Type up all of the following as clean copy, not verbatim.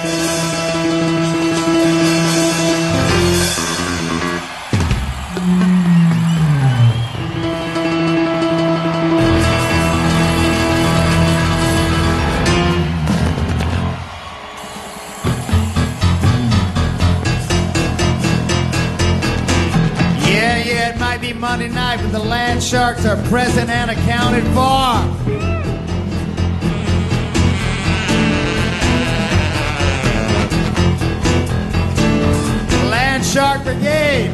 Monday night, but the land sharks are present and accounted for. Land Shark Brigade.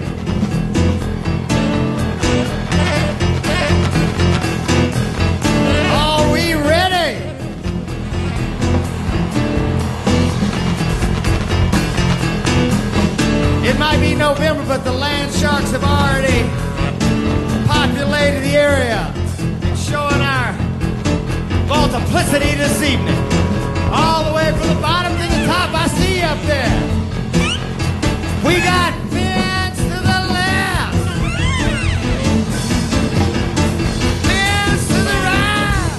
Are we ready? It might be November, but the land sharks have already populated the area and showing our multiplicity this evening. All the way from the bottom to the top, I see you up there. We got fins to the left, fins to the right,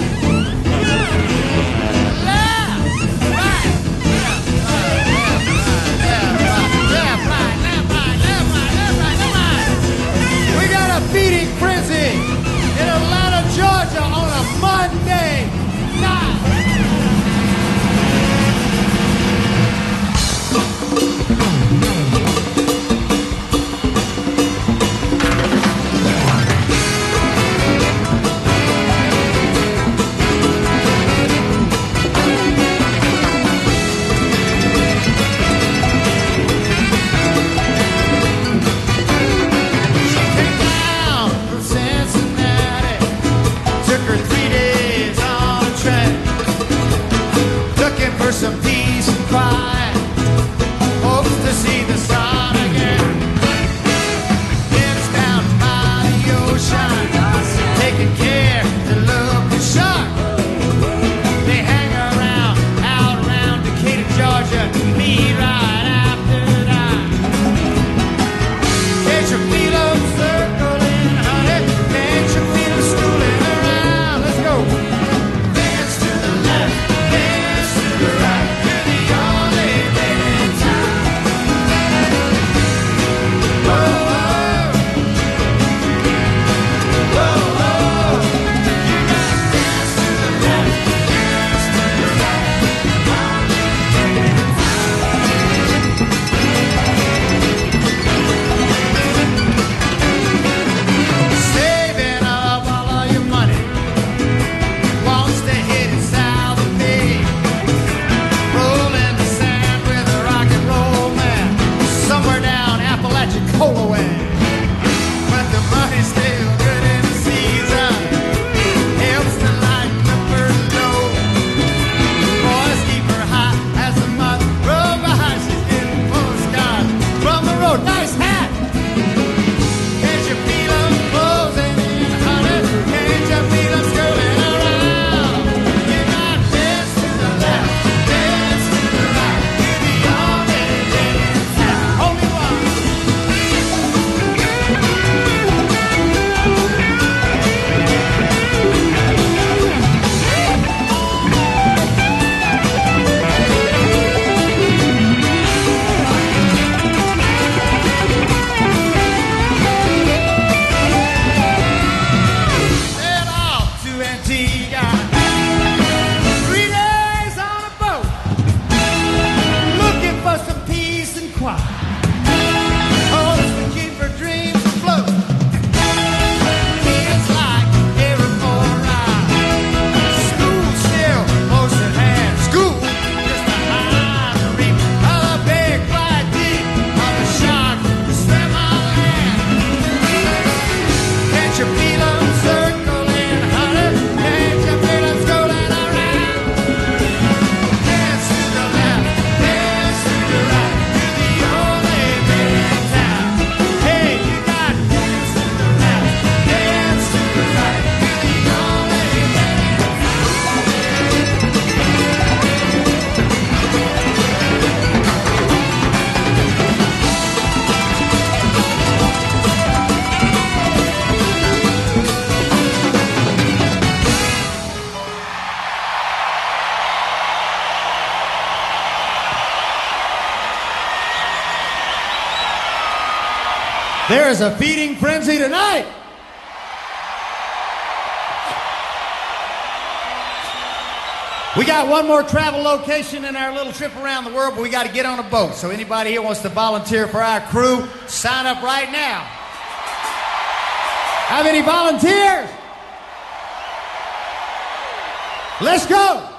left, right, left, right, left, right, left, right, left, right, left, right, left, right. We got a feeding frenzy in Atlanta, Georgia on a Monday night. There is a feeding frenzy tonight. We got one more travel location in our little trip around the world, but we got to get on a boat. So anybody here wants to volunteer for our crew, sign up right now. Have any volunteers? Let's go.